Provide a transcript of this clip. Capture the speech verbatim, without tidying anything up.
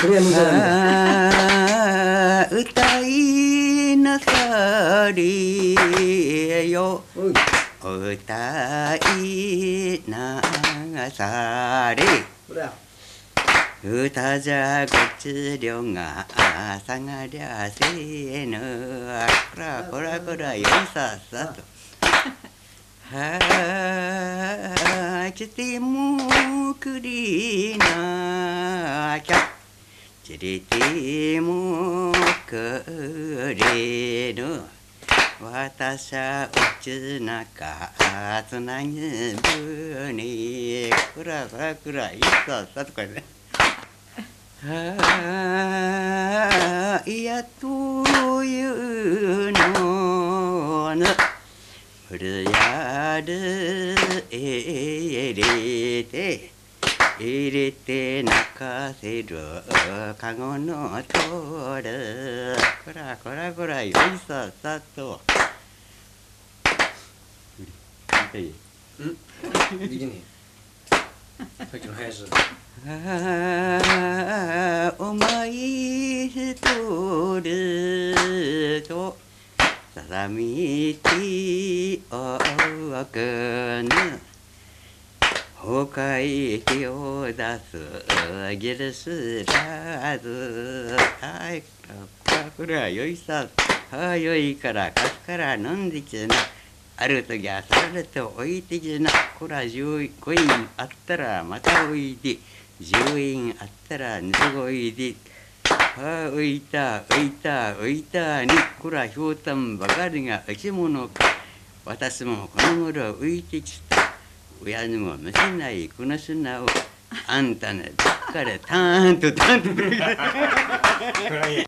それは無駄なんだ。 歌いなさりよ、歌いなさり。歌じゃごちりょが下がりゃせぬ。こらこらこらよいさっさと。はあちてもくりなきゃ。ちりてもくりぬ。わたしゃうちなかつなぎぶに。こらこらこらいいさっさとこれね。はあいやというのな。ふるやる入れて入れて泣かせるかごのとる。こらこらこらよいさっさと。 うん、できねえ。さっきの林だ。 ああお前一人とささみておくぬ。他へ手を出すギルスらず。はい、これはよいさ。はよいからかすから飲んできな。ある時はさられておいてきな。こら十五円あったらまたおいで。十円あったら二十おいで。はあ、浮いた浮いた浮いたに。こらひょうたんばかりが生き物か。私もこの頃浮いてきた。親にも見せないこの砂をあんたねどっかでターンとターンと